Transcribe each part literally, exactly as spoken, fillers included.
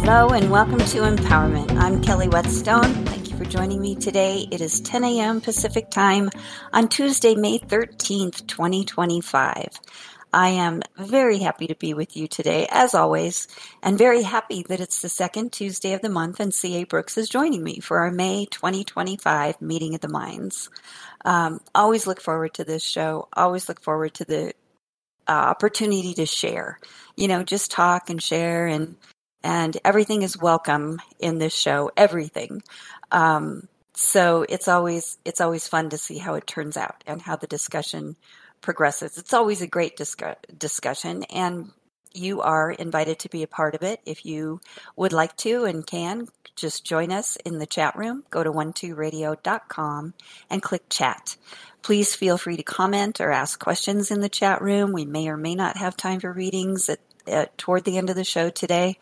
Hello and welcome to Empowerment. I'm Kelly Whetstone. Thank you for joining me today. It is ten a.m. Pacific Time on Tuesday, May thirteenth, twenty twenty-five. I am very happy to be with you today, as always, and very happy that it's the second Tuesday of the month and C A. Brooks is joining me for our May twenty twenty-five Meeting of the Minds. Um, always look forward to this show. Always look forward to the uh, opportunity to share. You know, just talk and share, and and everything is welcome in this show. Everything. Um, so it's always it's always fun to see how it turns out and how the discussion progresses. It's always a great discu- discussion, and you are invited to be a part of it. If you would like to and can, just join us in the chat room. Go to one two radio dot com and click chat. Please feel free to comment or ask questions in the chat room. We may or may not have time for readings at, at toward the end of the show today.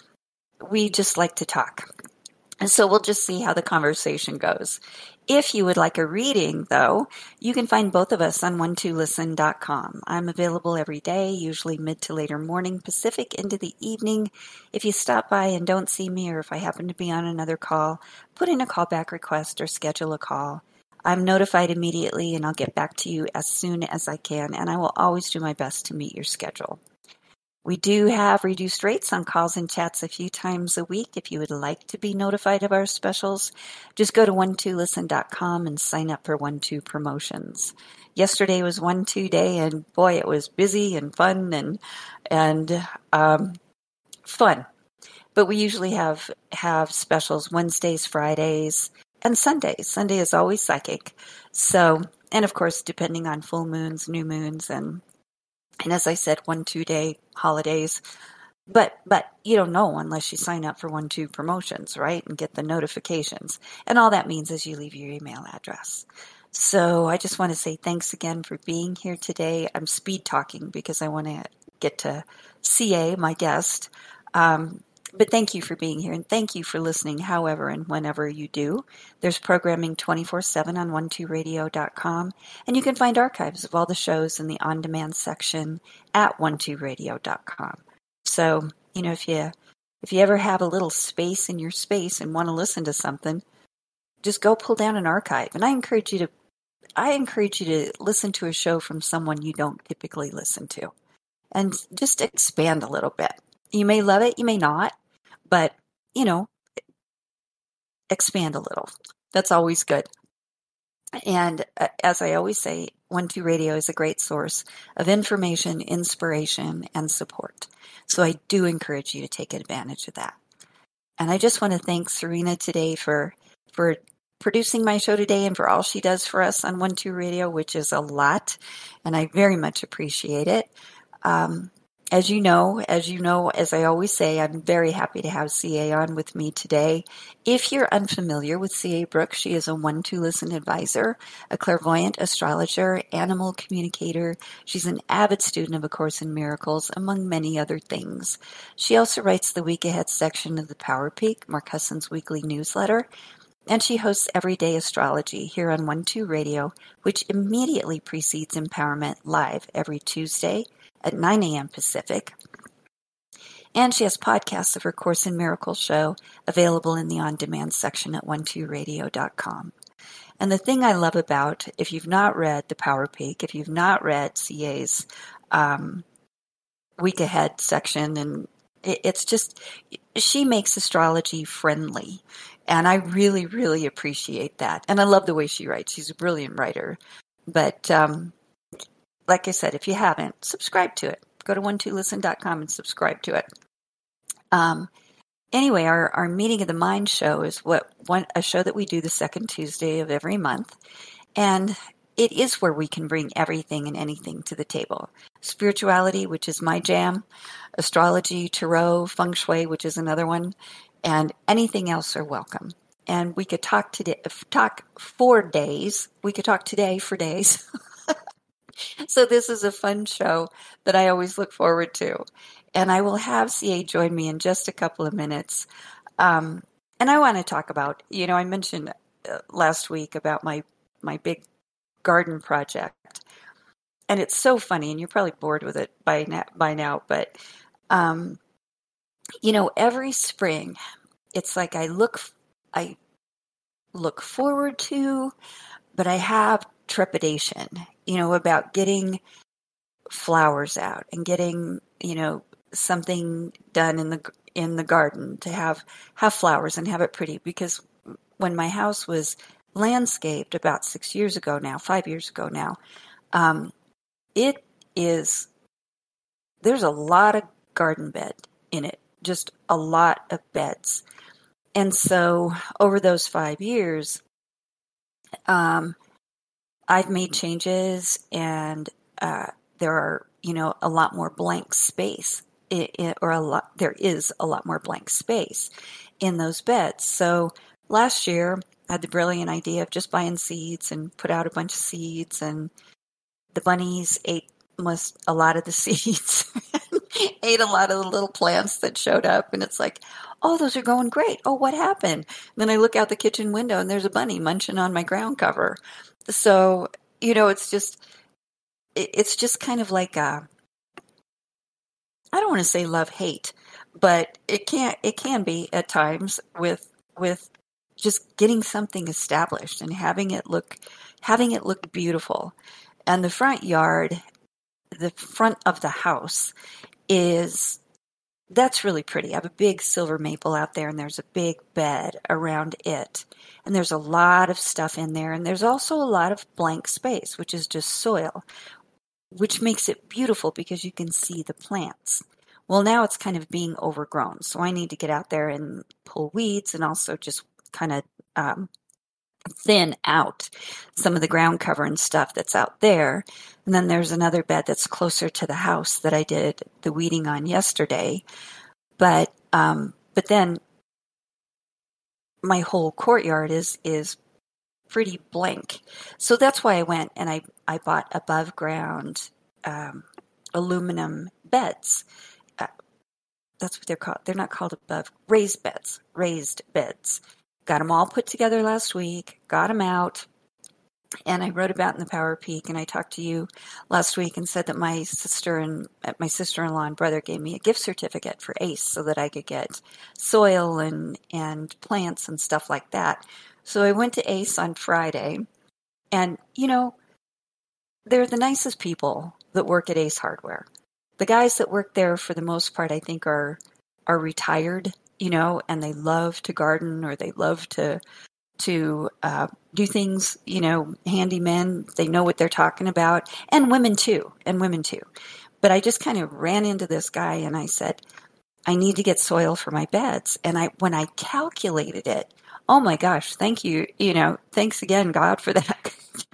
We just like to talk. And so we'll just see how the conversation goes. If you would like a reading, though, you can find both of us on one two listen dot com. I'm available every day, usually mid to later morning Pacific into the evening. If you stop by and don't see me, or if I happen to be on another call, put in a callback request or schedule a call. I'm notified immediately, and I'll get back to you as soon as I can, and I will always do my best to meet your schedule. We do have reduced rates on calls and chats a few times a week. If you would like to be notified of our specials, just go to one two listen dot com and sign up for one two promotions. Yesterday was one two day, and boy, it was busy and fun and and um, fun. But we usually have have specials Wednesdays, Fridays, and Sundays. Sunday is always psychic. So, and of course, depending on full moons, new moons, and And as I said, one, two day holidays. But but you don't know unless you sign up for one, two promotions, right? And get the notifications. And all that means is you leave your email address. So I just want to say thanks again for being here today. I'm speed talking because I want to get to C A, my guest. Um, but thank you for being here, and thank you for listening however and whenever you do. There's programming twenty-four seven on one two radio dot com, and you can find archives of all the shows in the on-demand section at one two radio dot com. So, you know, if you if you ever have a little space in your space and want to listen to something, just go pull down an archive. And I encourage you to I encourage you to listen to a show from someone you don't typically listen to, and just expand a little bit. You may love it, you may not, but, you know, expand a little. That's always good. And uh, as I always say, one two Radio is a great source of information, inspiration, and support. So I do encourage you to take advantage of that. And I just want to thank Serena today for for producing my show today and for all she does for us on one two Radio, which is a lot, and I very much appreciate it. Um, As you know, as you know, as I always say, I'm very happy to have C A on with me today. If you're unfamiliar with C A. Brooks, she is a one two Listen advisor, a clairvoyant astrologer, animal communicator. She's an avid student of A Course in Miracles, among many other things. She also writes the Week Ahead section of the Power Peak, Mark Husson's weekly newsletter, and she hosts Everyday Astrology here on one two Radio, which immediately precedes Empowerment live every Tuesday at nine a.m. Pacific. And she has podcasts of her Course in Miracles show available in the on-demand section at one two radio dot com. And the thing I love about, if you've not read The Power Peak, if you've not read C A's um, Week Ahead section, and it, it's just, she makes astrology friendly. And I really, really appreciate that. And I love the way she writes. She's a brilliant writer. But um, like I said, if you haven't, subscribe to it. Go to one two listen dot com and subscribe to it. Um, anyway, our, our Meeting of the Mind show is what one a show that we do the second Tuesday of every month. And it is where we can bring everything and anything to the table. Spirituality, which is my jam, astrology, tarot, feng shui, which is another one, and anything else are welcome. And we could talk today, talk for days. We could talk today for days. So this is a fun show that I always look forward to. And I will have C A join me in just a couple of minutes. Um, and I want to talk about, you know, I mentioned uh, last week about my, my big garden project. And it's so funny, and you're probably bored with it by now, by now but um, you know, every spring, it's like I look, I look forward to, but I have trepidation, you know, about getting flowers out and getting, you know, something done in the in the garden to have have flowers and have it pretty. Because when my house was landscaped about six years ago now, five years ago now, um, it is there's a lot of garden bed in it, just a lot of beds. And so over those five years, um, I've made changes, and uh, there are, you know, a lot more blank space, i i or a lot. There is a lot more blank space in those beds. So last year, I had the brilliant idea of just buying seeds and put out a bunch of seeds, and the bunnies ate most a lot of the seeds, ate a lot of the little plants that showed up, and it's like, oh, those are going great. Oh, what happened? And then I look out the kitchen window, and there's a bunny munching on my ground cover. So, you know, it's just it's just kind of like a, I don't want to say love hate, but it can it can be at times with with just getting something established and having it look having it look beautiful. And the front yard, the front of the house is that's really pretty. I have a big silver maple out there, and there's a big bed around it. And there's a lot of stuff in there, and there's also a lot of blank space, which is just soil, which makes it beautiful because you can see the plants. Well, now it's kind of being overgrown, so I need to get out there and pull weeds and also just kind of um, thin out some of the ground cover and stuff that's out there. And then there's another bed that's closer to the house that I did the weeding on yesterday. But um, but then my whole courtyard is is pretty blank. So that's why I went and I, I bought above ground um, aluminum beds. Uh, that's what they're called. They're not called above, raised beds, raised beds. Got them all put together last week, got them out, and I wrote about in the Power Peak, and I talked to you last week and said that my sister and my sister-in-law and brother gave me a gift certificate for ACE so that I could get soil and, and plants and stuff like that. So I went to ACE on Friday, and, you know, they're the nicest people that work at ACE Hardware. The guys that work there, for the most part, I think are are retired, you know, and they love to garden, or they love to to uh, do things, you know, handymen. They know what they're talking about, and women too, and women too. But I just kind of ran into this guy, and I said, I need to get soil for my beds. And I, when I calculated it, oh my gosh, thank you, you know, thanks again, God, for that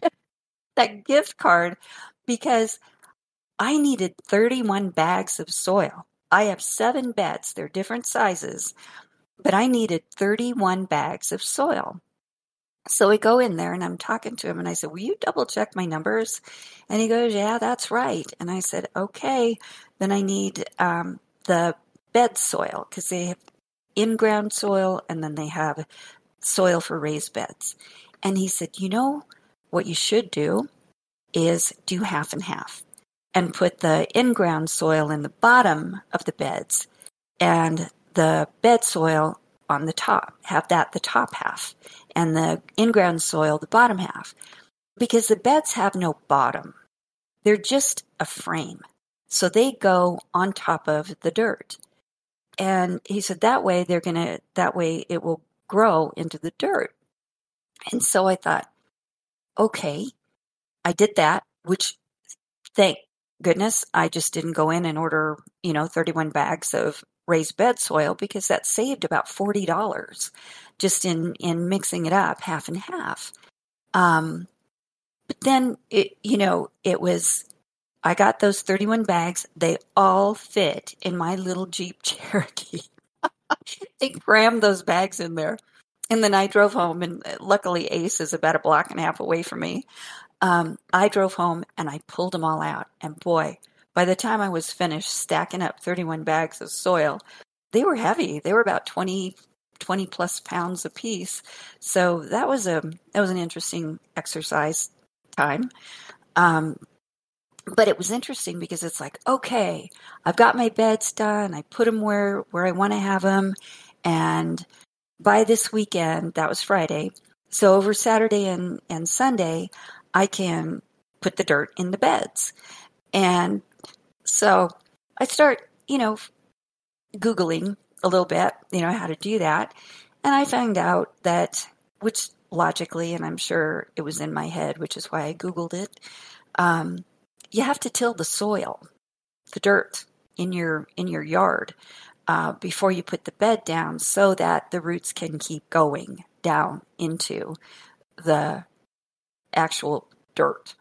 that gift card, because I needed thirty-one bags of soil. I have seven beds, they're different sizes, but I needed thirty-one bags of soil. So we go in there, and I'm talking to him, and I said, will you double check my numbers? And he goes, yeah, that's right. And I said, okay, then I need um, the bed soil, because they have in-ground soil, and then they have soil for raised beds. And he said, you know, what you should do is do half and half, and put the in-ground soil in the bottom of the beds and the bed soil on the top. Have that the top half, and the in-ground soil the bottom half, because the beds have no bottom. They're just a frame. So they go on top of the dirt. And he said that way they're going to, that way it will grow into the dirt. And so I thought, okay, I did that, which, thank goodness, I just didn't go in and order, you know, thirty-one bags of raised bed soil, because that saved about forty dollars just in, in mixing it up half and half. Um, but then, it, you know, it was, I got those thirty-one bags. They all fit in my little Jeep Cherokee. They crammed those bags in there. And then I drove home, and luckily ACE is about a block and a half away from me. Um, I drove home, and I pulled them all out. And boy, by the time I was finished stacking up thirty-one bags of soil, they were heavy. They were about twenty, twenty plus pounds apiece. So that was a that was an interesting exercise time. Um, but it was interesting because it's like, okay, I've got my beds done. I put them where, where I want to have them. And by this weekend, that was Friday. So over Saturday and, and Sunday, I can put the dirt in the beds. And so I start, you know, Googling a little bit, you know, how to do that. And I found out that, which logically, and I'm sure it was in my head, which is why I Googled it, um, you have to till the soil, the dirt in your in your yard uh, before you put the bed down, so that the roots can keep going down into the actual dirt.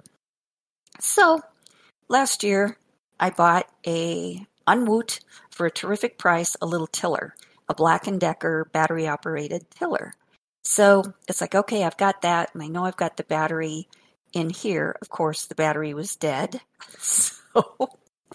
So last year, I bought a Unwoot for a terrific price, a little tiller, a Black and Decker battery operated tiller. So it's like, okay, I've got that, and I know I've got the battery in here. Of course, the battery was dead. So,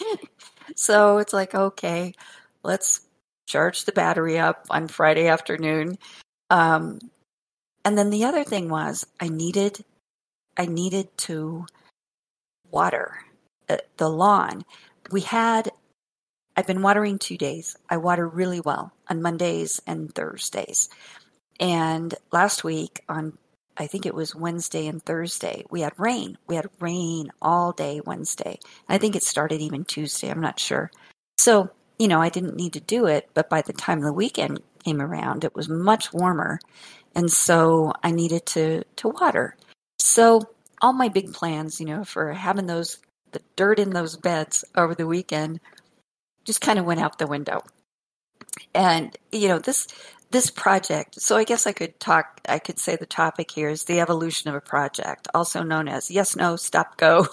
so it's like, okay, let's charge the battery up on Friday afternoon. Um, and then the other thing was I needed, I needed to water the, the lawn. We had, I've been watering two days. I water really well on Mondays and Thursdays. And last week on, I think it was Wednesday and Thursday, we had rain. We had rain all day Wednesday. I think it started even Tuesday. I'm not sure. So, you know, I didn't need to do it, but by the time the weekend came around, it was much warmer. And so I needed to, to water. So all my big plans, you know, for having those, the dirt in those beds over the weekend just kind of went out the window. And, you know, this, this project, so I guess I could talk, I could say the topic here is the evolution of a project, also known as yes, no, stop, go.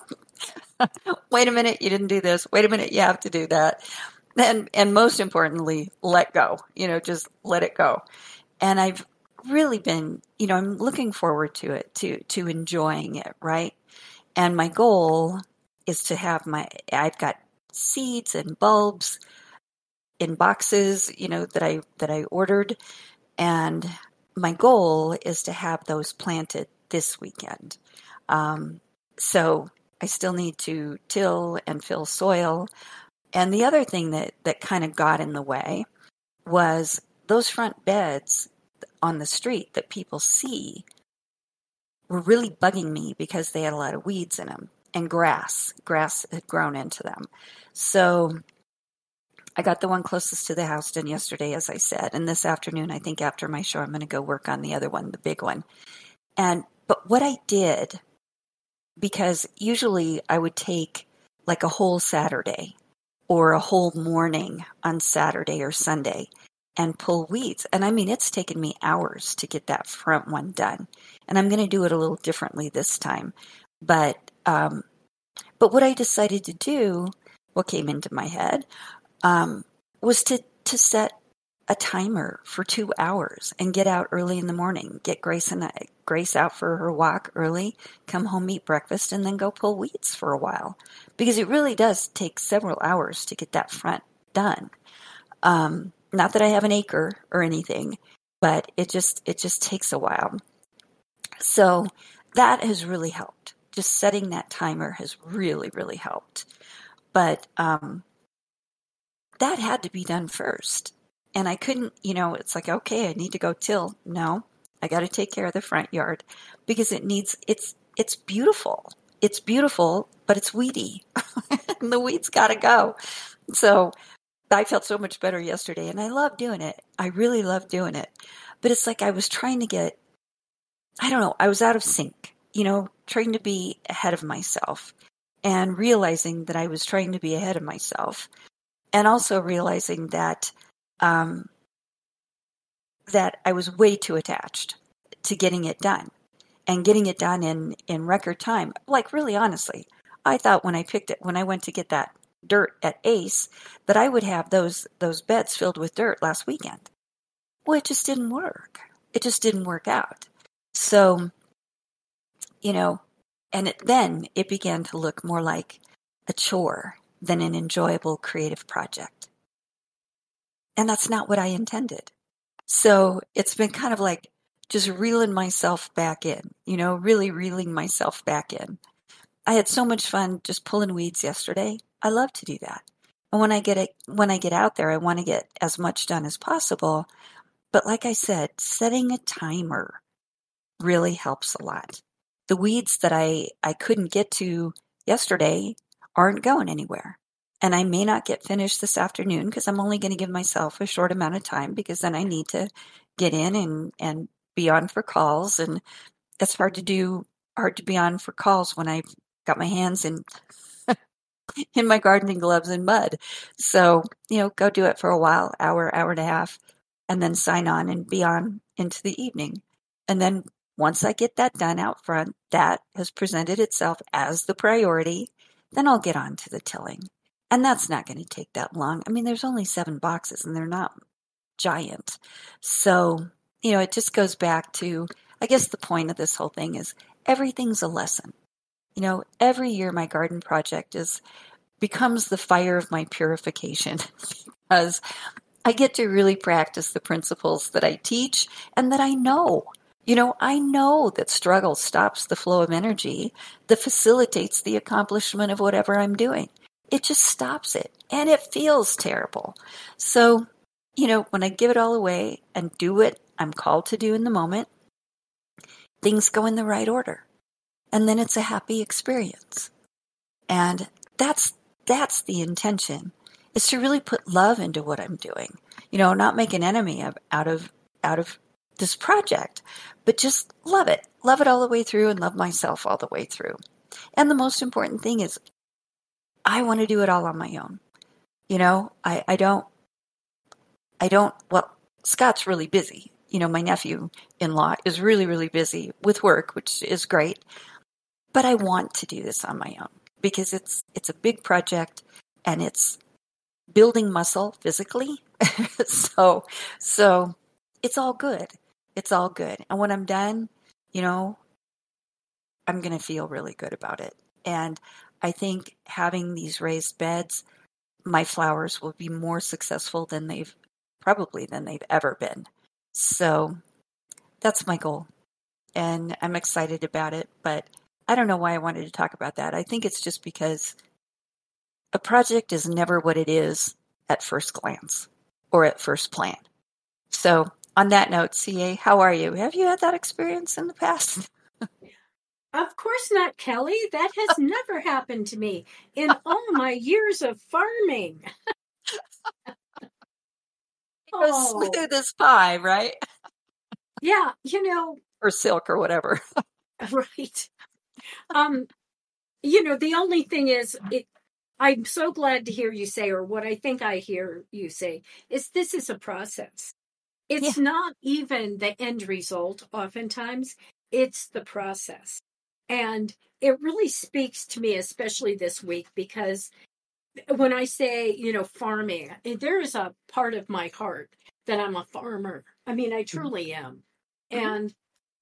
Wait a minute, you didn't do this. Wait a minute, you have to do that. And, and most importantly, let go, you know, just let it go. And I've really been, you know, I'm looking forward to it, to, to enjoying it, right? And my goal is to have my, I've got seeds and bulbs in boxes, you know, that I, that I ordered. And my goal is to have those planted this weekend. Um, so I still need to till and fill soil. And the other thing that, that kind of got in the way was those front beds on the street that people see were really bugging me because they had a lot of weeds in them and grass. Grass had grown into them. So I got the one closest to the house done yesterday, as I said. And this afternoon, I think after my show, I'm going to go work on the other one, the big one. And, but what I did, because usually I would take like a whole Saturday or a whole morning on Saturday or Sunday and pull weeds. And I mean, it's taken me hours to get that front one done. And I'm going to do it a little differently this time. But, um, but what I decided to do, what came into my head, um, was to, to set a timer for two hours and get out early in the morning, get Grace and I, Grace out for her walk early, come home, eat breakfast, and then go pull weeds for a while. Because it really does take several hours to get that front done. Um, not that I have an acre or anything, but it just, it just takes a while. So that has really helped. Just setting that timer has really, really helped. But, um, that had to be done first. And I couldn't, you know, it's like, okay, I need to go till. No, I got to take care of the front yard because it needs, it's, it's beautiful. It's beautiful, but it's weedy. And the weeds got to go. So I felt so much better yesterday and I love doing it. I really love doing it. But it's like I was trying to get, I don't know, I was out of sync, you know, trying to be ahead of myself and realizing that I was trying to be ahead of myself. And also realizing that um, that I was way too attached to getting it done and getting it done in, in record time. Like, really, honestly, I thought when I picked it, when I went to get that dirt at Ace, that I would have those those beds filled with dirt last weekend. Well, it just didn't work. It just didn't work out. So, you know, and it, then it began to look more like a chore than an enjoyable creative project. And that's not what I intended. So it's been kind of like just reeling myself back in, you know, really reeling myself back in. I had so much fun just pulling weeds yesterday. I love to do that. And when I get it, when I get out there, I want to get as much done as possible. But like I said, setting a timer really helps a lot. The weeds that I, I couldn't get to yesterday aren't going anywhere. And I may not get finished this afternoon because I'm only going to give myself a short amount of time because then I need to get in and, and be on for calls. And it's hard to do, hard to be on for calls when I've got my hands in in my gardening gloves and mud. So, you know, go do it for a while, hour, hour and a half, and then sign on and be on into the evening. And then once I get that done out front, that has presented itself as the priority, then I'll get on to the tilling. And that's not going to take that long. I mean, there's only seven boxes and they're not giant. So, you know, it just goes back to, I guess the point of this whole thing is everything's a lesson. You know, every year my garden project is becomes the fire of my purification because I get to really practice the principles that I teach and that I know. You know, I know that struggle stops the flow of energy that facilitates the accomplishment of whatever I'm doing. It just stops it and it feels terrible. So, you know, when I give it all away and do what I'm called to do in the moment, things go in the right order. And then it's a happy experience. And that's that's the intention, is to really put love into what I'm doing. You know, not make an enemy of, out of out of this project, but just love it. Love it all the way through and love myself all the way through. And the most important thing is I want to do it all on my own. You know, I, I don't I don't well, Scott's really busy. You know, my nephew-in-law is really, really busy with work, which is great. But I want to do this on my own because it's it's a big project and it's building muscle physically. so so it's all good. It's all good. And when I'm done, you know, I'm going to feel really good about it. And I think having these raised beds, my flowers will be more successful than they've probably than they've ever been. So that's my goal. And I'm excited about it, but I don't know why I wanted to talk about that. I think it's just because a project is never what it is at first glance or at first plan. So on that note, C A, how are you? Have you had that experience in the past? Of course not, Kelly. That has never happened to me in all my years of farming. It goes Oh, smooth as pie, right? yeah, you know, Or silk or whatever. right. Um, you know, the only thing is it I'm so glad to hear you say, or what I think I hear you say, is this is a process. Yeah. It's not even the end result, oftentimes, it's the process. And it really speaks to me, especially this week, because when I say, you know, farming, there is a part of my heart that I'm a farmer. I mean, I Mhm. truly am. Mhm. And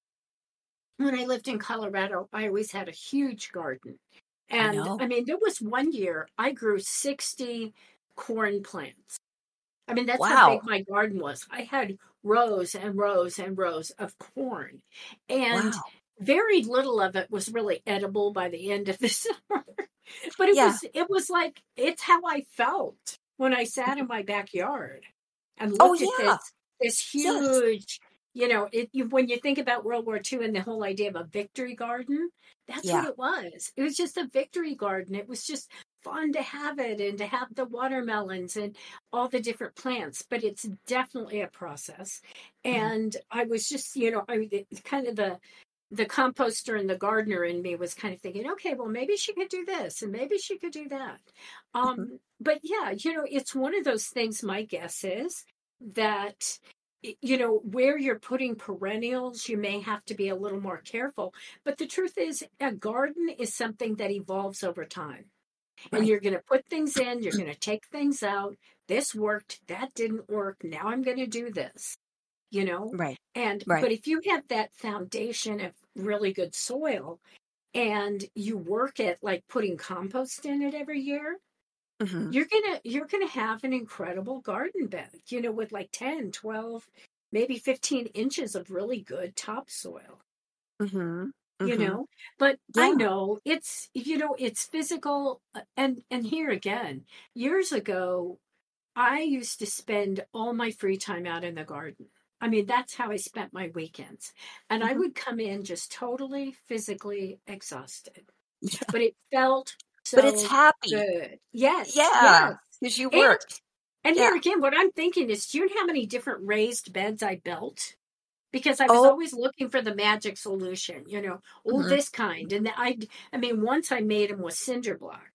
when I lived in Colorado, I always had a huge garden. I And know. I mean, there was one year I grew sixty corn plants. I mean, that's how big Wow. my garden was. I had rows and rows and rows of corn. And Wow. very little of it was really edible by the end of the summer. But it Yeah. was it was like it's how I felt when I sat in my backyard and Oh, looked at this yeah. this Yes. huge, you know, it you, when you think about World War Two and the whole idea of a victory garden, that's what Yeah. it was. It was just a victory garden. It was just fun to have it and to have the watermelons and all the different plants, but it's definitely a process. Mhm. And I was just, you know, I kind of the the composter and the gardener in me was kind of thinking, okay, well, maybe she could do this and maybe she could do that. Mhm. Um, but yeah, you know, it's one of those things. My guess is that, you know, where you're putting perennials, you may have to be a little more careful. But the truth is, a garden is something that evolves over time. And Right. you're going to put things in, you're going to take things out. This worked, that didn't work. Now I'm going to do this, you know? Right. And, Right. but if you have that foundation of really good soil and you work at like putting compost in it every year, Mhm. you're going to, you're going to have an incredible garden bed, you know, with like ten, twelve, maybe fifteen inches of really good topsoil. Mhm. you Mm-hmm. know, but I Yeah. know it's, you know, it's physical. uh, And, and here again, years ago, I used to spend all my free time out in the garden. I mean, that's how I spent my weekends. And I Hmm. would come in just totally physically exhausted, Yeah. but it felt But it's so happy. good. Yes, Yeah. yes. Because you And worked. and Yeah. here again, what I'm thinking is, do you know how many different raised beds I built? Because I was Oh. always looking for the magic solution, you know, oh, Hmm. this kind. And I, I mean, once I made them with cinder block.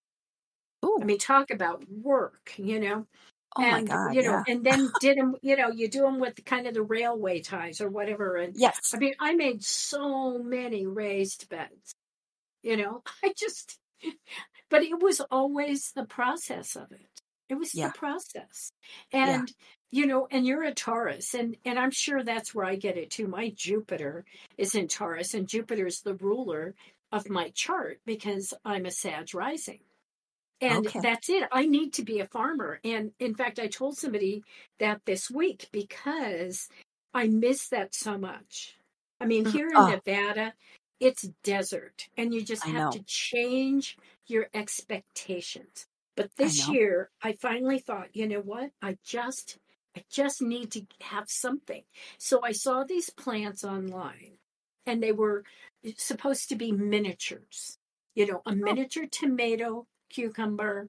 I Ooh. mean, talk about work, you know, Oh my and God. you know, Yeah. and then did them, you know, you do them with kind of the railway ties or whatever. And Yes. I mean, I made so many raised beds, you know, I just, but it was always the process of it. It was the Yeah. process. Yeah. And, you know, and you're a Taurus, and, and I'm sure that's where I get it too. My Jupiter is in Taurus, and Jupiter's the ruler of my chart because I'm a Sag rising. And Okay. that's it. I need to be a farmer. And in fact, I told somebody that this week because I miss that so much. I mean, Mhm. here in Oh, Nevada, it's desert and you just I have know. to change your expectations. But I this know. year, I finally thought, you know what? I just I just need to have something. So I saw these plants online and they were supposed to be miniatures. You know, a Oh. miniature tomato, cucumber,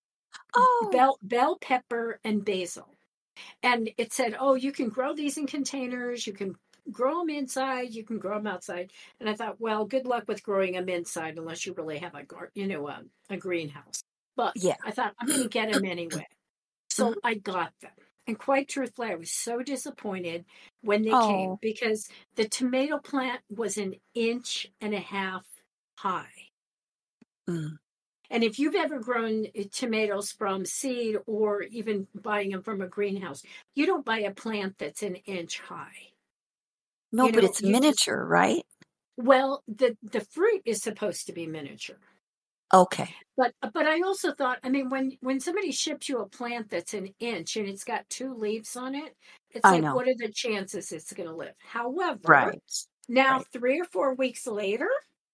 Oh. bell bell pepper, and basil. And it said, "Oh, you can grow these in containers. You can grow them inside. You can grow them outside." And I thought, well, good luck with growing them inside unless you really have a gar- you know, a, a greenhouse. But Yeah. I thought I'm going to get them anyway. Mhm. So I got them. And quite truthfully, I was so disappointed when they came Oh. because the tomato plant was an inch and a half high. Mm. And if you've ever grown uh, tomatoes from seed or even buying them from a greenhouse, you don't buy a plant that's an inch high. No, You but know, it's you just, miniature, right? well, the the fruit is supposed to be miniature. Okay. But but I also thought, I mean, when when somebody ships you a plant that's an inch and it's got two leaves on it, it's I like, know. what are the chances it's going to live? However, Right. now Right. three or four weeks later,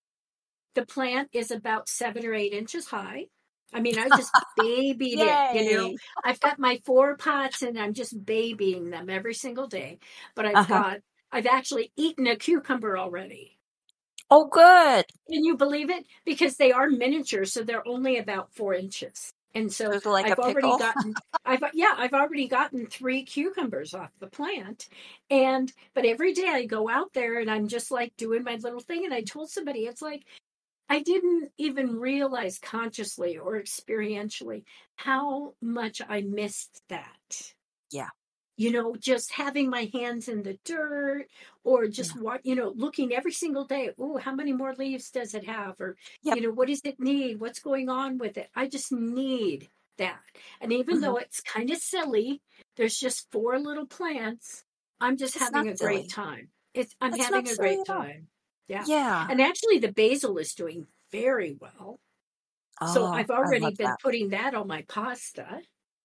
the plant is about seven or eight inches high. I mean, I just babied it, you know. Yay. I've got my four pots and I'm just babying them every single day. But I've Uh-huh. got, I've actually eaten a cucumber already. Oh, good. Can you believe it? Because they are miniature, so they're only about four inches. And So so it's like a I've already pickle. gotten, I've, yeah, I've already gotten three cucumbers off the plant. And, but every day I go out there and I'm just like doing my little thing. And I told somebody, it's like, I didn't even realize consciously or experientially how much I missed that. Yeah. You know, just having my hands in the dirt or just Yeah. what, you know, looking every single day. Oh, how many more leaves does it have? Or, Yep. you know, what does it need? What's going on with it? I just need that. And even Hmm. though it's kind of silly, there's just four little plants. I'm just It's not having a great silly. time. It's I'm It's having not a silly great at all. time. Yeah. Yeah. And actually the basil is doing very well. So Oh, I've I already love been that. putting that on my pasta.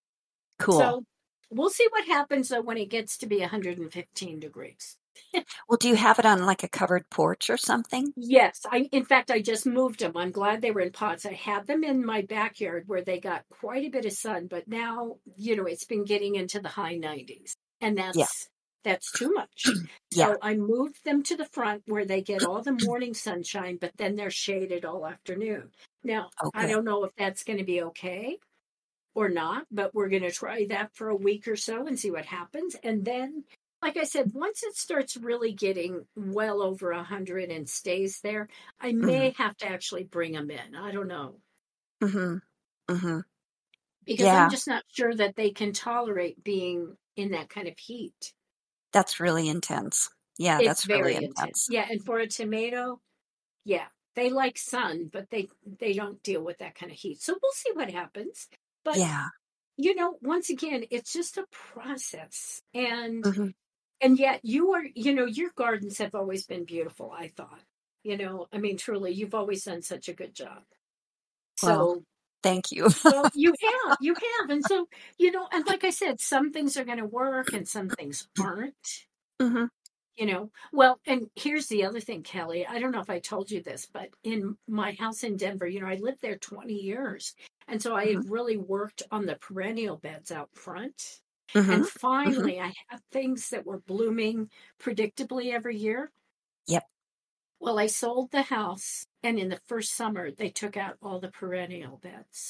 Cool. So we'll see what happens though when it gets to be one hundred fifteen degrees. Well, do you have it on like a covered porch or something? Yes, I in fact I just moved them. I'm glad they were in pots. I had them in my backyard where they got quite a bit of sun, but now, you know, it's been getting into the high nineties. And Yeah. that's that's too much. Yeah. So I moved them to the front where they get all the morning sunshine, but then they're shaded all afternoon. Now, Oh, I good. don't know if that's going to be okay or not, but we're going to try that for a week or so and see what happens. And then, like I said, once it starts really getting well over one hundred and stays there, I Hmm. may have to actually bring them in. I don't know. Hmm. Hmm. Because I'm Yeah. just not sure that they can tolerate being in that kind of heat. That's really intense. Yeah, It's that's really very intense. intense. Yeah, and for a tomato, yeah, they like sun, but they they don't deal with that kind of heat. So we'll see what happens. But Yeah. you know, once again, it's just a process. And Hmm. and yet you are, you know, your gardens have always been beautiful, I thought. You know, I mean, truly, you've always done such a good job. Well, So, thank you. well, you have, you have. And so, you know, and like I said, some things are going to work and some things aren't. Hmm. You know, well, and here's the other thing, Kelly. I don't know if I told you this, but in my house in Denver, you know, I lived there twenty years. And so I Hmm. had really worked on the perennial beds out front. Hmm. And Hmm. finally, I have things that were blooming predictably every year. Yep. Well, I sold the house, and in the first summer, they took out all the perennial beds.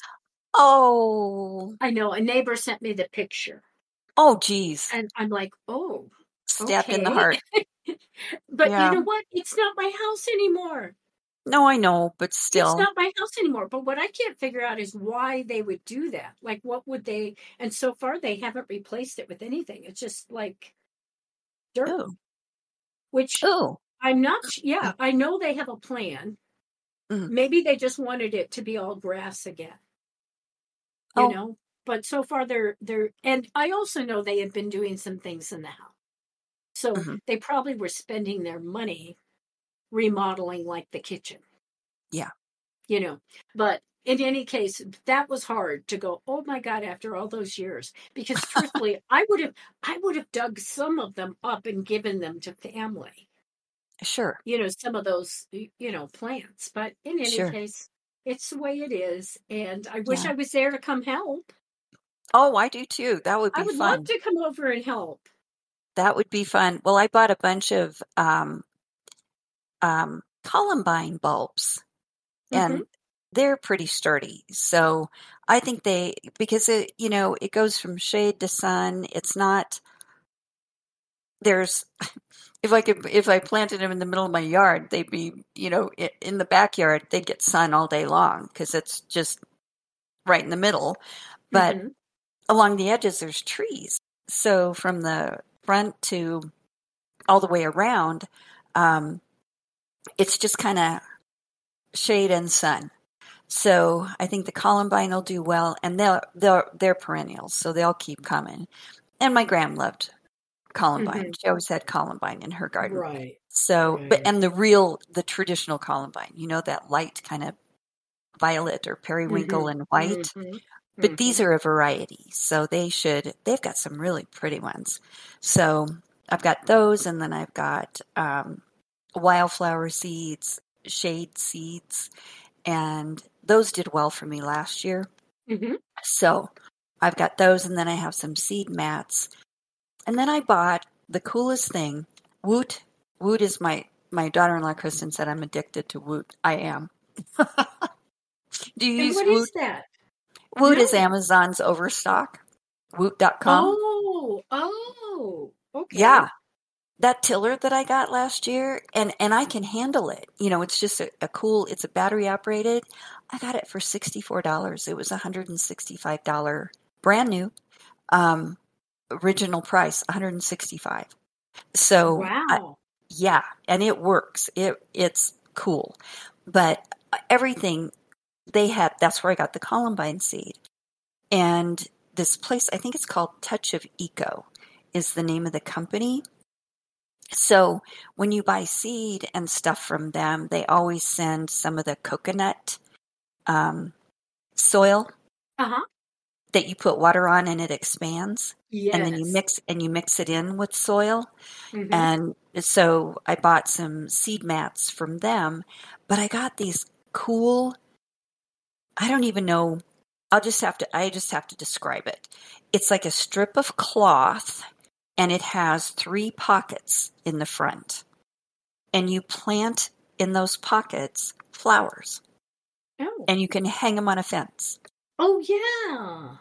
Oh, I know a neighbor sent me the picture, oh, geez. and I'm like, oh, Stabbed in the okay. heart. But you Yeah. know what? It's not my house anymore. No, I know, but It's still. not my house anymore. But what I can't figure out is why they would do that. Like, what would they? And so far, they haven't replaced it with anything. It's just like dirt, Oh, which oh. I'm not. Yeah, I know they have a plan. Hmm. Maybe they just wanted it to be all grass again, you Oh. know? But so far, they're, they're, and I also know they have been doing some things in the house. So Hmm. they probably were spending their money remodeling like the kitchen, Yeah. you know? But in any case, that was hard to go, oh my God, after all those years. Because truthfully, I would have I would have dug some of them up and given them to family, Sure. you know, some of those, you know, plants. But in any Sure. case, it's the way it is. And I wish Yeah. I was there to come help. Oh, I do too. That would I be would love fun. to come over and help. That would be fun. Well, I bought a bunch of um, um, Columbine bulbs, Hmm. and they're pretty sturdy. So I think they, because it, you know, it goes from shade to sun. It's not, there's, if I could, if I planted them in the middle of my yard, they'd be, you know, i- in the backyard, they'd get sun all day long because it's just right in the middle. But Hmm. along the edges, there's trees. So from the front to all the way around, um, it's just kind of shade and sun. So I think the columbine will do well, and they'll they'll they're perennials, so they'll keep coming. And my gram loved columbine. Hmm. She always had columbine in her garden. Right. So, but Right. and the real, the traditional columbine, you know, that light kind of violet or periwinkle Hmm. and white. Hmm. But these Hmm. are a variety, so they should. They've got some really pretty ones. So I've got those, and then I've got um, wildflower seeds, shade seeds, and those did well for me last year. Hmm. So I've got those, and then I have some seed mats. And then I bought the coolest thing, Woot. Woot is my my daughter-in-law Kristen said I'm addicted to Woot. I am. Do you And use what Woot? is that? Woot is No. Amazon's overstock. Woot dot com. Oh, oh, Yeah, okay. that tiller that I got last year, and and I can handle it. You know, it's just a, a cool. It's a battery operated. I got it for sixty-four dollars. It was a hundred and sixty-five dollar brand new. Um, Original price one hundred sixty-five. So I, Wow. yeah, and it works. It it's cool, but everything they had. That's where I got the columbine seed, and this place I think it's called Touch of Eco is the name of the company. So when you buy seed and stuff from them, they always send some of the coconut um, soil Uh-huh. that you put water on and it expands, and then you Yes. mix and you mix it in with soil. Hmm. And so I bought some seed mats from them, but I got these cool, I don't even know, I'll just have to I just have to describe it. It's like a strip of cloth and it has three pockets in the front. And you plant in those pockets flowers Oh. and you can hang them on a fence. Oh, yeah.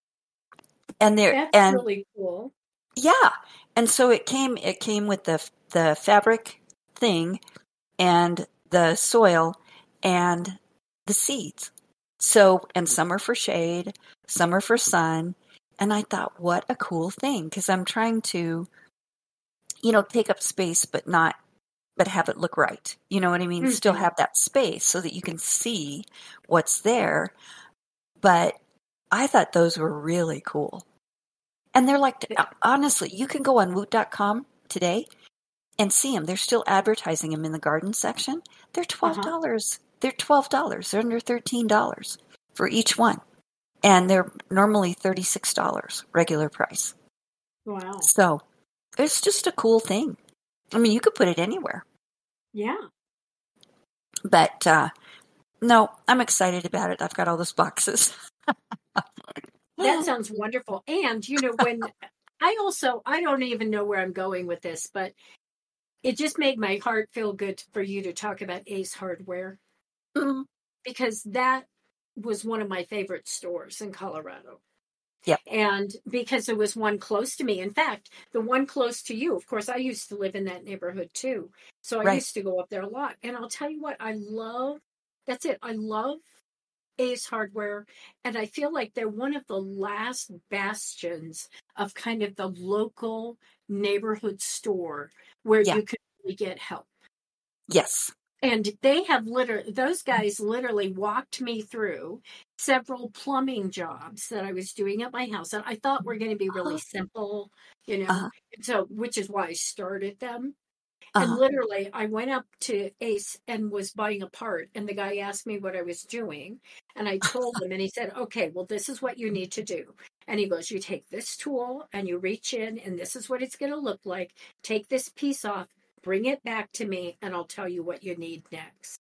And they're That's and really cool. yeah. And so it came it came with the the fabric thing and the soil and the seeds. So, and some are for shade, some are for sun. And I thought, what a cool thing, because I'm trying to, you know, take up space, but not, but have it look right. You know what I mean? Still Hmm. have that space so that you can see what's there. But I thought those were really cool. And they're like, honestly, you can go on woot dot com today and see them. They're still advertising them in the garden section. They're twelve Uh-huh. dollars. They're twelve dollars. They're under thirteen dollars for each one. And they're normally thirty-six dollars regular price. Wow. So it's just a cool thing. I mean, you could put it anywhere. Yeah. But uh, no, I'm excited about it. I've got all those boxes. That sounds wonderful. And, you know, when I also, I don't even know where I'm going with this, but it just made my heart feel good for you to talk about Ace Hardware Mm, because that was one of my favorite stores in Colorado. yep. And because there was one close to me. In fact, the one close to you, of course, I used to live in that neighborhood too. So I Right. used to go up there a lot. And I'll tell you what, I love, that's it. I love Ace Hardware. And I feel like they're one of the last bastions of kind of the local neighborhood store where Yeah. you could really get help. Yes. And they have literally, those guys literally walked me through several plumbing jobs that I was doing at my house. And I thought were going to be really Uh-huh. simple, you know, Uh-huh. so which is why I started them. And Uh-huh. literally, I went up to Ace and was buying a part. And the guy asked me what I was doing. And I told him, and he said, okay, well, this is what you need to do. And he goes, you take this tool and you reach in, and this is what it's going to look like. Take this piece off, bring it back to me, and I'll tell you what you need next.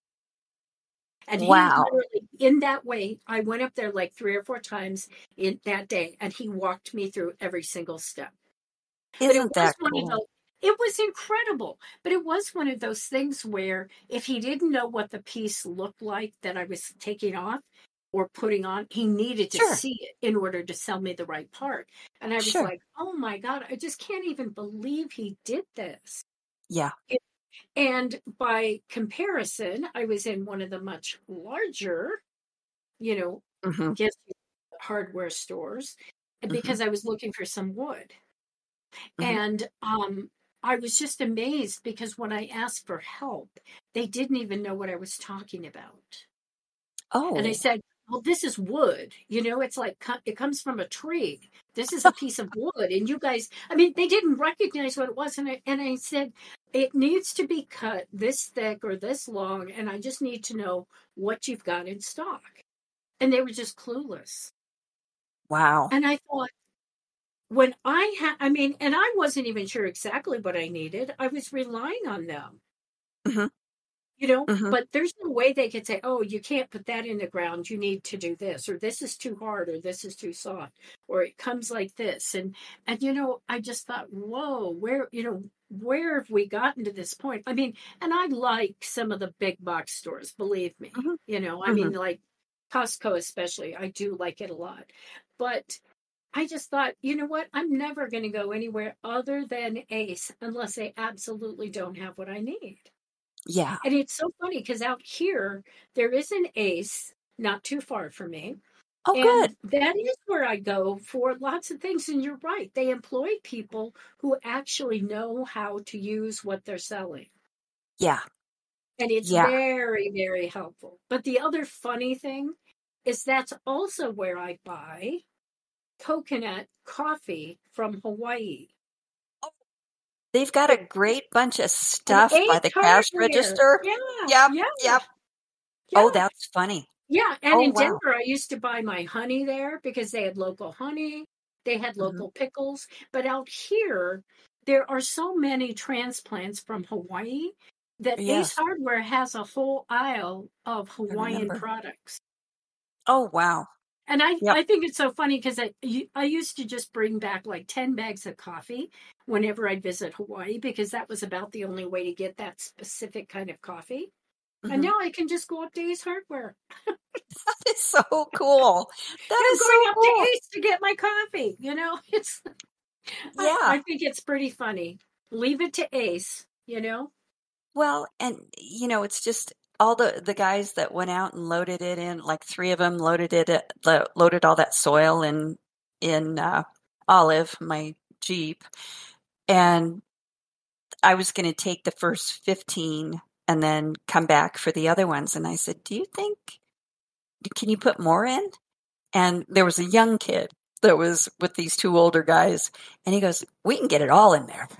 And he Wow. literally, in that way, I went up there like three or four times in that day, and he walked me through every single step. But it Isn't was that one of cool? those, it was incredible. But it was one of those things where if he didn't know what the piece looked like that I was taking off or putting on, he needed to Sure. see it in order to sell me the right part. And I was Sure. like, oh my God, I just can't even believe he did this. Yeah. It, and by comparison, I was in one of the much larger, you know, Mm-hmm. guess hardware stores Mm-hmm. because I was looking for some wood. Mm-hmm. And um, I was just amazed because when I asked for help, they didn't even know what I was talking about. And I Oh. said, well, this is wood. You know, it's like it comes from a tree. This is a piece of wood. And you guys, I mean, they didn't recognize what it was. And I, and I said, it needs to be cut this thick or this long. And I just need to know what you've got in stock. And they were just clueless. Wow. And I thought, when I had, I mean, and I wasn't even sure exactly what I needed. I was relying on them, Mm-hmm. you know, Mm-hmm. but there's no way they could say, oh, you can't put that in the ground. You need to do this, or this is too hard, or this is too soft, or it comes like this. And, and, you know, I just thought, whoa, where, you know, where have we gotten to this point? I mean, and I like some of the big box stores, believe me, Mm-hmm. you know, I Mm-hmm. mean, like Costco, especially, I do like it a lot, but I just thought, you know what? I'm never going to go anywhere other than Ace unless they absolutely don't have what I need. Yeah. And it's so funny because out here, there is an Ace not too far from me. Oh, And good. that is where I go for lots of things. And you're right, they employ people who actually know how to use what they're selling. Yeah. And it's Yeah. very, very helpful. But the other funny thing is that's also where I buy coconut coffee from Hawaii. They've got a It, great bunch of and stuff by Ace the cash Hardware. register. Yeah, Yep. yeah, Yep. Oh, yeah. that's funny. Yeah. And Oh, in wow. Denver, I used to buy my honey there because they had local honey, they had Mm-hmm. local pickles. But out here, there are so many transplants from Hawaii that Ace Yes. Hardware has a whole aisle of I Hawaiian remember. products. Oh, wow. And I, Yep. I think it's so funny because I, I used to just bring back like ten bags of coffee whenever I'd visit Hawaii because that was about the only way to get that specific kind of coffee. And Mm-hmm. now I can just go up to Ace Hardware. That is so cool. That I'm is going so up to cool. Ace to get my coffee. You know, it's, I, Yeah. I think it's pretty funny. Leave it to Ace, you know? Well, and you know, it's just all the the guys that went out and loaded it in, like three of them loaded it, at- lo- loaded all that soil in in uh, Olive, my Jeep, and I was going to take the first fifteen and then come back for the other ones. And I said, "Do you think, can you put more in?" And there was a young kid that was with these two older guys, and he goes, "We can get it all in there."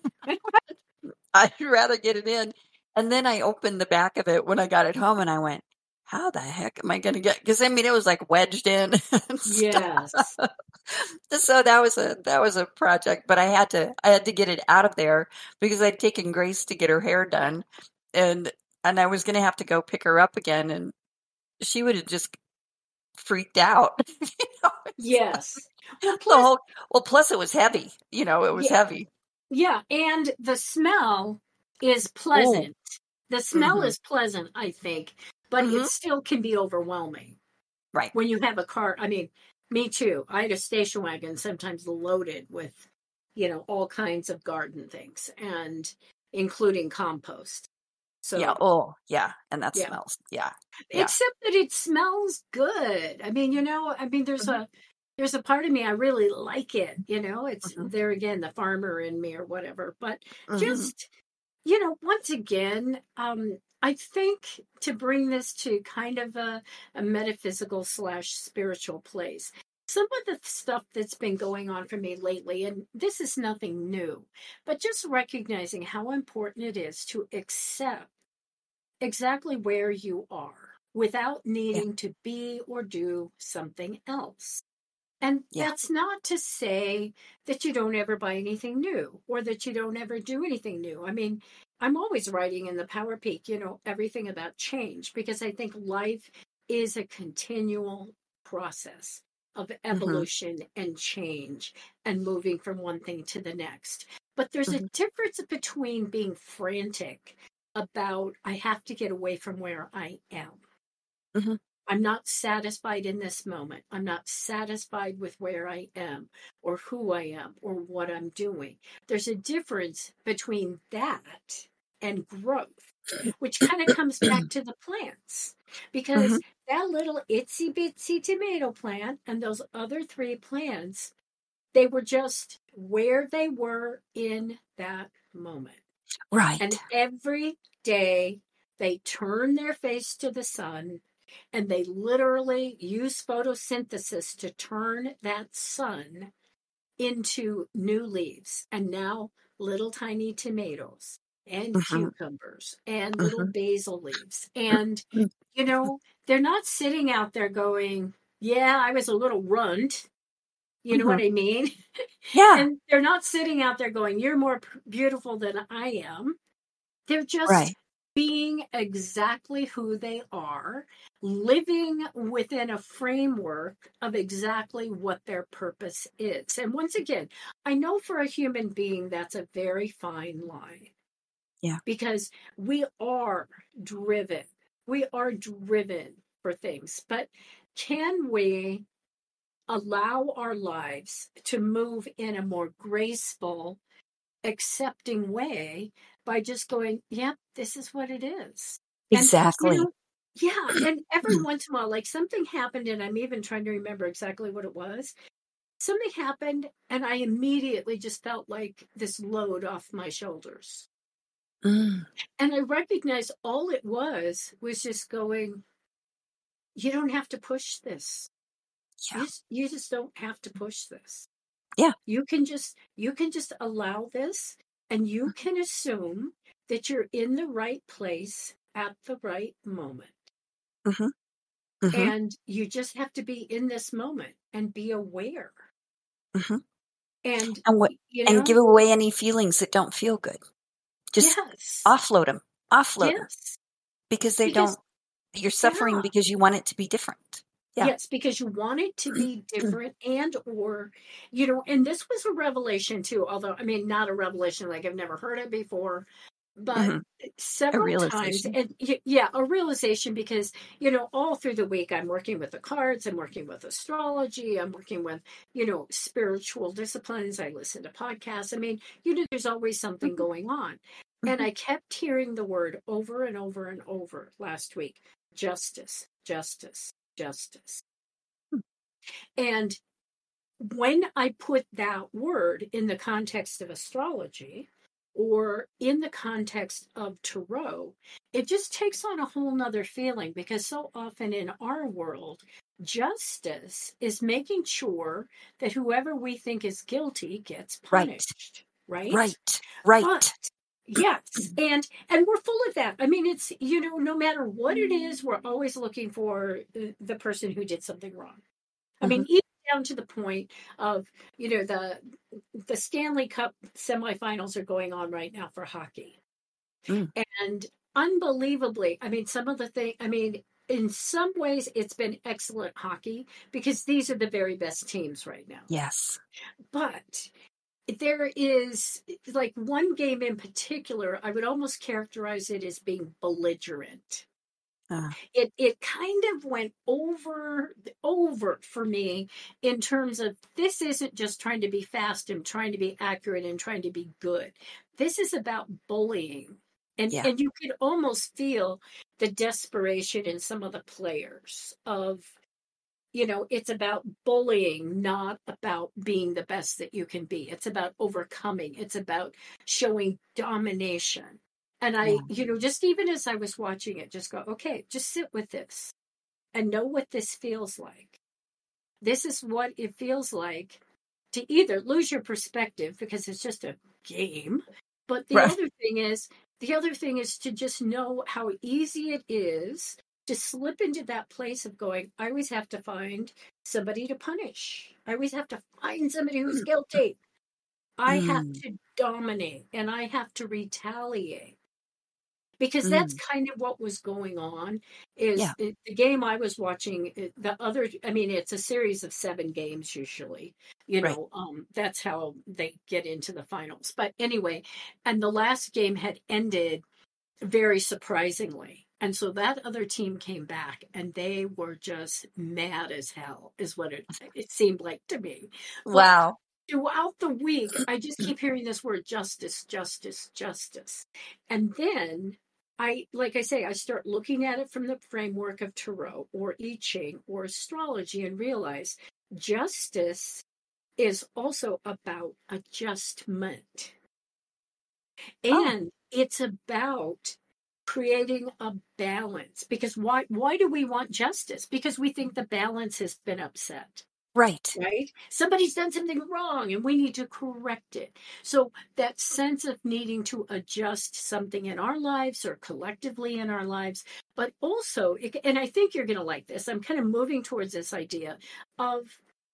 I'd rather get it in. And then I opened the back of it when I got it home and I went, how the heck am I going to get? Because I mean, it was like wedged in and stuff. Yes. So that was a that was a project, but I had to I had to get it out of there because I'd taken Grace to get her hair done, and and I was gonna have to go pick her up again, and she would have just freaked out. You know, it's Yes. Well, the plus, whole well, plus it was heavy. You know, it was yeah, heavy. yeah, and the smell is Oh, pleasant. The smell mm-hmm, is pleasant, I think, but it mm-hmm. still can be overwhelming Right. when you have a car. I mean, me too. I had a station wagon sometimes loaded with, you know, all kinds of garden things and including compost. Yeah. So, Oh, yeah. And that yeah. smells. Yeah. Yeah. Except that it smells good. I mean, you know, I mean there's Mm-hmm, a there's a part of me I really like it, you know. It's mm-hmm, there again, the farmer in me or whatever. But mm-hmm. just, you know, once again, um, I think to bring this to kind of a, a metaphysical slash spiritual place. Some of the stuff that's been going on for me lately, and this is nothing new, but just recognizing how important it is to accept exactly where you are without Yeah. needing to be or do something else. And Yeah. that's not to say that you don't ever buy anything new or that you don't ever do anything new. I mean, I'm always writing in the Power Peak, you know, everything about change because I think life is a continual process of Mm-hmm, evolution and change and moving from one thing to the next. But there's a mm-hmm, difference between being frantic about, I have to get away from where I am. mm-hmm. I'm not satisfied in this moment. I'm not satisfied with where I am or who I am or what I'm doing. There's a difference between that and growth, which kind of comes back to the plants Mm-hmm. because that little itsy bitsy tomato plant and those other three plants, they were just where they were in that moment. And Right. every day they turn their face to the sun and they literally use photosynthesis to turn that sun into new leaves. And now little tiny tomatoes and Mm-hmm, cucumbers and little mm-hmm, basil leaves. And, you know, they're not sitting out there going, yeah, I was a little runt. You know mm-hmm. what I mean? Yeah. And they're not sitting out there going, you're more beautiful than I am. They're just Right. being exactly who they are, living within a framework of exactly what their purpose is. And once again, I know for a human being that's a very fine line Yeah. because we are driven. We are driven for things. But can we allow our lives to move in a more graceful, accepting way by just going, yep, this is what it is. And, you Exactly. know, yeah. And every once in a while, like something happened, and I'm even trying to remember exactly what it was. Something happened, and I immediately just felt like this load off my shoulders. Mm. And I recognized all it was was just going, you don't have to push this. Yeah. You just, you just don't have to push this. Yeah. You can just you can just allow this and you can assume that you're in the right place at the right moment. Mm-hmm, mm-hmm, And you just have to be in this moment and be aware. mm-hmm. And And what you and give know, away any feelings that don't feel good. Just yes. offload them. Offload them Yes. because they Because don't you're suffering yeah. because you want it to be different. Yeah. Yes, because you want it to be different and or you know, and this was a revelation too, although I mean not a revelation like I've never heard it before, but Mm-hmm. A several times realization. and yeah, a realization because you know, all through the week I'm working with the cards, I'm working with astrology, I'm working with, you know, spiritual disciplines, I listen to podcasts. I mean, you know, there's always something Mm-hmm, going on. And mm-hmm. I kept hearing the word over and over and over last week, justice, justice, justice. And when I put that word in the context of astrology or in the context of tarot, it just takes on a whole nother feeling because so often in our world, justice is making sure that whoever we think is guilty gets Right. punished, right? Right. But Right. yes, and and we're full of that. I mean, it's you know, no matter what it is, we're always looking for the person who did something wrong. I Mm-hmm. mean, even down to the point of, you know, the the Stanley Cup semifinals are going on right now for hockey. Mm. And unbelievably, I mean, some of the thing, I mean, in some ways it's been excellent hockey because these are the very best teams right now. Yes. But there is like one game in particular, I would almost characterize it as being belligerent. Uh, It it kind of went over over for me in terms of this isn't just trying to be fast and trying to be accurate and trying to be good. This is about bullying. And yeah. and you could almost feel the desperation in some of the players of, you know, it's about bullying, not about being the best that you can be. It's about overcoming. It's about showing domination. And Yeah. I, you know, just even as I was watching it, just go, okay, just sit with this and know what this feels like. This is what it feels like to either lose your perspective because it's just a game. But the Right. other thing is, the other thing is to just know how easy it is to slip into that place of going, I always have to find somebody to punish. I always have to find somebody who's guilty. I have Mm. to dominate and I have to retaliate. Because that's Mm. kind of what was going on is Yeah. the, the game I was watching, the other, I mean, it's a series of seven games usually, you Right. know, um, that's how they get into the finals. But anyway, and the last game had ended very surprisingly. And so that other team came back and they were just mad as hell, is what it, it seemed like to me. But Wow. throughout the week, I just keep hearing this word justice, justice, justice. And then I, like I say, I start looking at it from the framework of Tarot or I Ching or astrology and realize justice is also about adjustment. Oh, And it's about creating a balance. Because why why do we want justice? Because we think the balance has been upset. right. Right? Somebody's done something wrong and we need to correct it. So that sense of needing to adjust something in our lives or collectively in our lives, but also, and I think you're going to like this, I'm kind of moving towards this idea of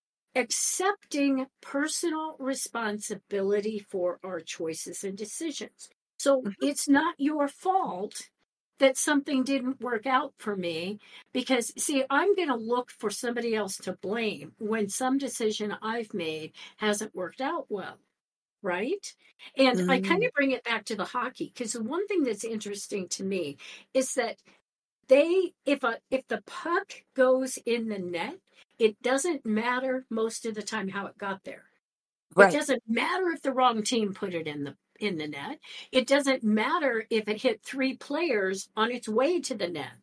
accepting personal responsibility for our choices and decisions. So Mhm. it's not your fault that something didn't work out for me because, see, I'm going to look for somebody else to blame when some decision I've made hasn't worked out well. Right. And I kind Mm. of bring it back to the hockey because the one thing that's interesting to me is that they, if a, if the puck goes in the net, it doesn't matter most of the time how it got there. It Right. doesn't matter if the wrong team put it in the in the net. It doesn't matter if it hit three players on its way to the net.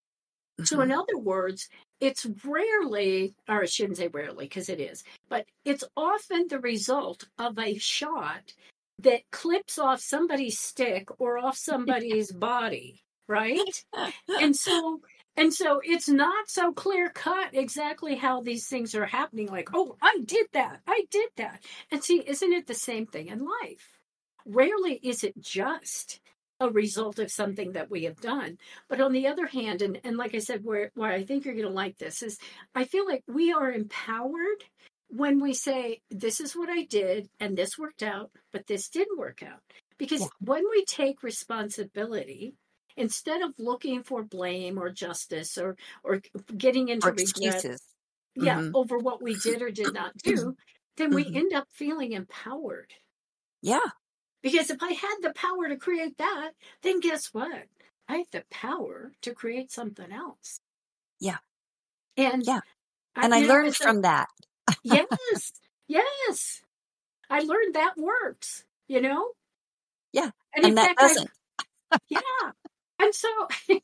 So in Mhm. other words, it's rarely, or I shouldn't say rarely because it is, but it's often the result of a shot that clips off somebody's stick or off somebody's body, right? And so and so it's not so clear cut exactly how these things are happening like, oh, I did that. I did that. And see, isn't it the same thing in life? Rarely is it just a result of something that we have done. But on the other hand, and, and like I said, where, where I think you're going to like this is I feel like we are empowered when we say, this is what I did and this worked out, but this didn't work out. Yeah. Because when we take responsibility, instead of looking for blame or justice or or getting Or into regret, excuses. yeah, Mhm. over what we did or did not do, then we Mhm. end up feeling empowered. Yeah. Because if I had the power to create that, then guess what? I have the power to create something else. Yeah. And Yeah. I, And I you know, learned it's like, from that. yes, yes, I learned that works, you know? Yeah. And in And that fact, I, doesn't. yeah. And so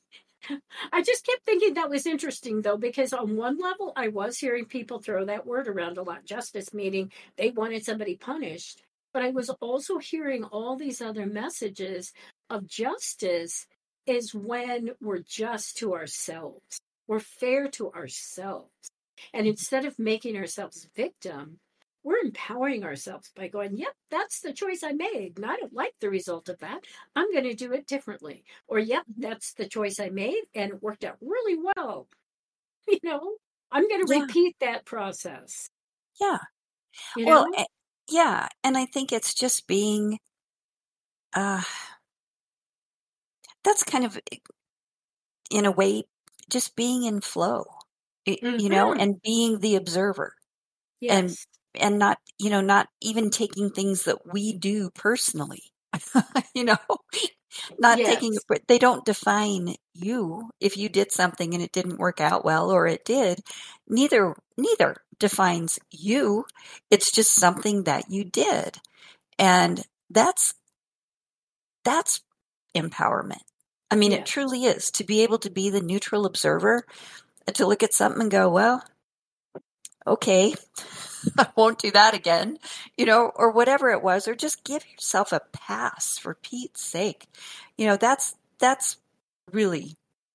I just kept thinking that was interesting, though, because on one level, I was hearing people throw that word around a lot, justice, meaning they wanted somebody punished. But I was also hearing all these other messages of justice is when we're just to ourselves, we're fair to ourselves. And instead of making ourselves victim, we're empowering ourselves by going, yep, that's the choice I made. And I don't like the result of that. I'm going to do it differently. Or, yep, Mhm. that's the choice I made and it worked out really well. You know, I'm going to Yeah. repeat that process. Yeah. you Well, know? eh, yeah. And I think it's just being, uh, that's kind of, in a way, just being in flow, y- you know, Hmm. and being the observer and, Yes. and not, you know, not even taking things that we do personally, you know, not taking it, Yes. but they don't define you. If you did something and it didn't work out well, or it did, neither, neither defines you. It's just something that you did. And that's that's empowerment. I mean, it Yes. truly is to be able to be the neutral observer and to look at something and go, well, okay, I won't do that again, you know, or whatever it was, or just give yourself a pass for Pete's sake. You know, that's that's really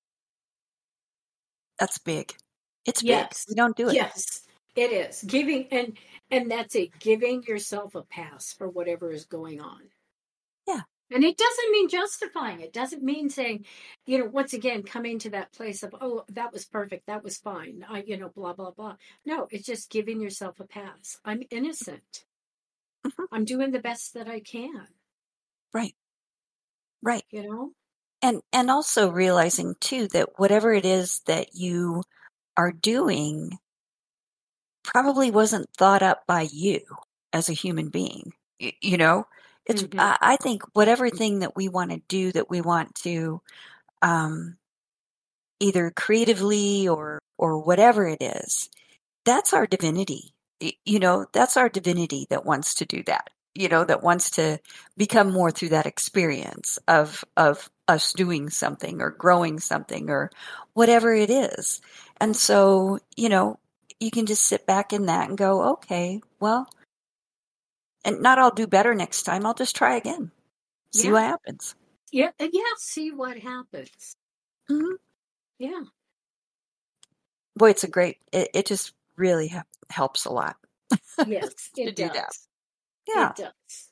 that's big. It's big. Yes. We don't do it. Yes. It is. Giving and and that's it. Giving yourself a pass for whatever is going on. Yeah. And it doesn't mean justifying. It doesn't mean saying, you know, once again, coming to that place of, oh, that was perfect. That was fine. I, you know, blah, blah, blah. No, it's just giving yourself a pass. I'm innocent. Mhm. I'm doing the best that I can, Right. Right. you know? And and also realizing too that whatever it is that you are doing probably wasn't thought up by you as a human being. Y- You know, it's, Hmm. I I think whatever thing that we want to do, that we want to, um, either creatively or, or whatever it is, that's our divinity. Y- You know, that's our divinity that wants to do that, you know, that wants to become more through that experience of, of us doing something or growing something or whatever it is. And so, you know, you can just sit back in that and go, okay, well, and not I'll do better next time. I'll just try again. See Yeah. what happens. Yeah. Yeah. See what happens. Hmm. Yeah. Boy, it's a great, it, it just really ha- helps a lot Yes, to it do that. does. Yeah. It does.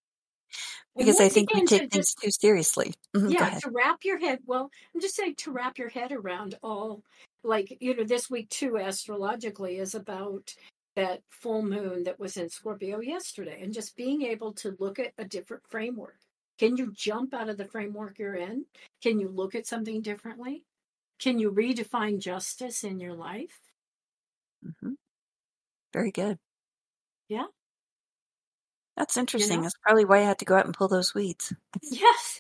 And Because I once think we again, take to things just, too seriously. Mhm, go yeah, ahead. to wrap your head, well, I'm just saying to wrap your head around all, like, you know, this week too, astrologically, is about that full moon that was in Scorpio yesterday and just being able to look at a different framework. Can you jump out of the framework you're in? Can you look at something differently? Can you redefine justice in your life? Hmm. Very good. Yeah, That's you interesting. know? That's probably why I had to go out and pull those weeds. Yes.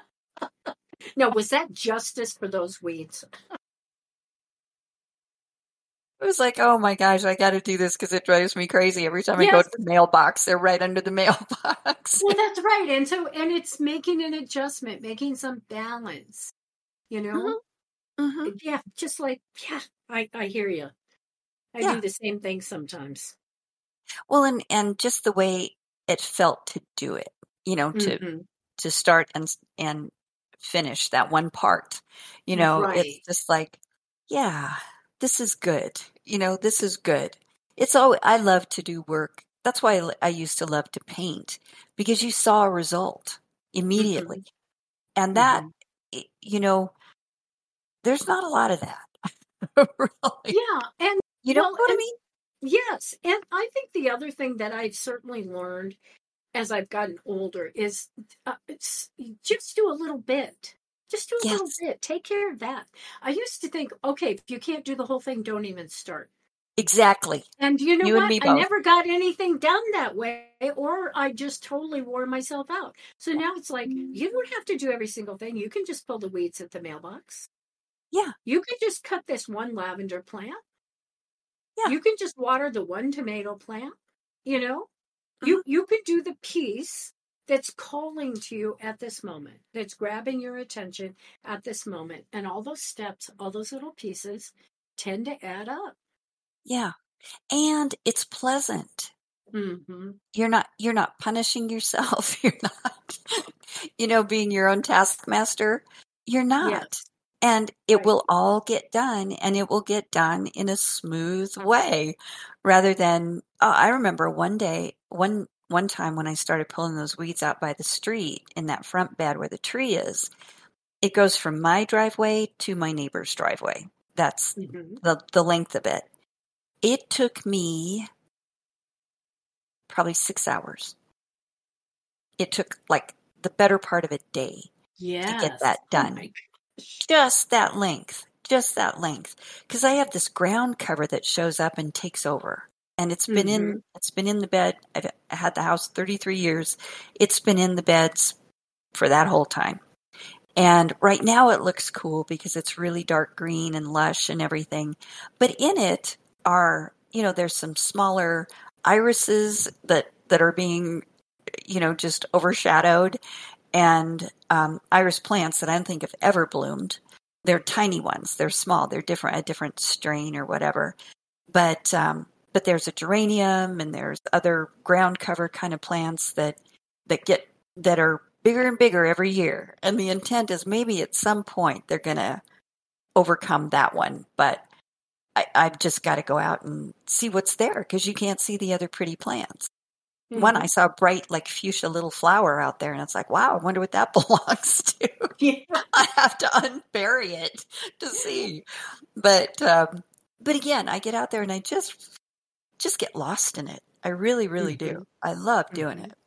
No, was that justice for those weeds? It was like, oh my gosh, I got to do this because it drives me crazy every time I go Yes. to the mailbox. They're right under the mailbox. Well, that's right. And so, and it's making an adjustment, making some balance, you know? Hmm. Hmm. Yeah, just like, yeah, I, I hear you. I Yeah. do the same thing sometimes. Well, and and just the way it felt to do it, you know, to Hmm. to start and and finish that one part. You know, it's Right. just like, yeah, this is good. You know, this is good. It's all I love to do work. That's why I, l- I used to love to paint because you saw a result immediately. Hmm. And that, Hmm. y- you know, there's not a lot of that. Really. Yeah. And You know well, what I and mean? yes. And I think the other thing that I've certainly learned as I've gotten older is uh, it's, just do a little bit. Just do a little Yes, bit. Take care of that. I used to think, okay, if you can't do the whole thing, don't even start. exactly. And you know You and what? me I both. never got anything done that way, or I just totally wore myself out. So now it's like, you don't have to do every single thing. You can just pull the weeds at the mailbox. Yeah, You can just cut this one lavender plant. yeah. You can just water the one tomato plant. You know, Mhm. you you can do the piece that's calling to you at this moment, that's grabbing your attention at this moment. And all those steps, all those little pieces tend to add up. Yeah. And it's pleasant. Hmm. You're not you're not punishing yourself. You're not, you know, being your own taskmaster. You're not. Yes. And it Right. will all get done and it will get done in a smooth way rather than, oh, I remember one day, one one time when I started pulling those weeds out by the street in that front bed where the tree is, it goes from my driveway to my neighbor's driveway. That's Hmm. the the length of it. It took me probably six hours. It took like the better part of a day Yes. to get that done. Oh my gosh. Just that length, just that length. Because I have this ground cover that shows up and takes over. And it's been Mm-hmm. in it's been in the bed. I've had the house thirty-three years. It's been in the beds for that whole time. And right now it looks cool because it's really dark green and lush and everything. But in it are, you know, there's some smaller irises that, that are being, you know, just overshadowed, and um, iris plants that I don't think have ever bloomed. They're tiny ones. They're small. They're different, a different strain or whatever. But um, but there's a geranium and there's other ground cover kind of plants that that get that are bigger and bigger every year. And the intent is maybe at some point they're going to overcome that one. But I, I've just got to go out and see what's there because you can't see the other pretty plants. Mm-hmm. One, I saw a bright, like fuchsia little flower out there, and it's like, wow, I wonder what that belongs to. Yeah. I have to unbury it to see. But um, but again, I get out there and I just just get lost in it. I really, really mm-hmm. do. I love doing mm-hmm. it.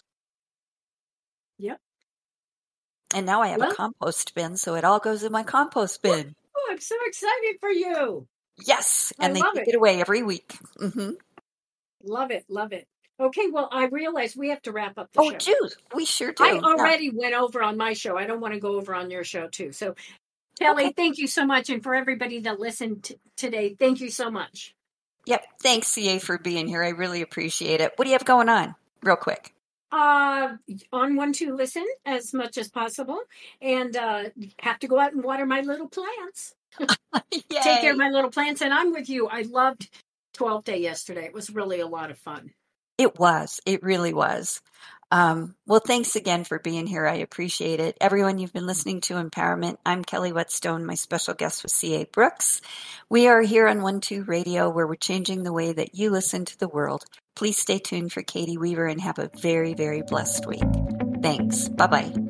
Yep. And now I have well, a compost bin, so it all goes in my compost bin. Oh, I'm so excited for you. Yes, and I they take it. it away every week. Mm-hmm. Love it, love it. Okay, well, I realize we have to wrap up the oh, show. Oh, do. We sure do. I already yeah. went over on my show. I don't want to go over on your show, too. So, Kelly, okay. thank you so much. And for everybody that listened t- today, thank you so much. Yep. Thanks, C A, for being here. I really appreciate it. What do you have going on? Real quick. Uh, on one to listen as much as possible, and uh, have to go out and water my little plants. Take care of my little plants, and I'm with you. I loved twelfth Day yesterday. It was really a lot of fun. It was. It really was. Um, well, thanks again for being here. I appreciate it. Everyone, you've been listening to Empowerment. I'm Kelly Whetstone. My special guest was C A. Brooks. We are here on one two Radio, where we're changing the way that you listen to the world. Please stay tuned for Katie Weaver and have a very, very blessed week. Thanks. Bye-bye.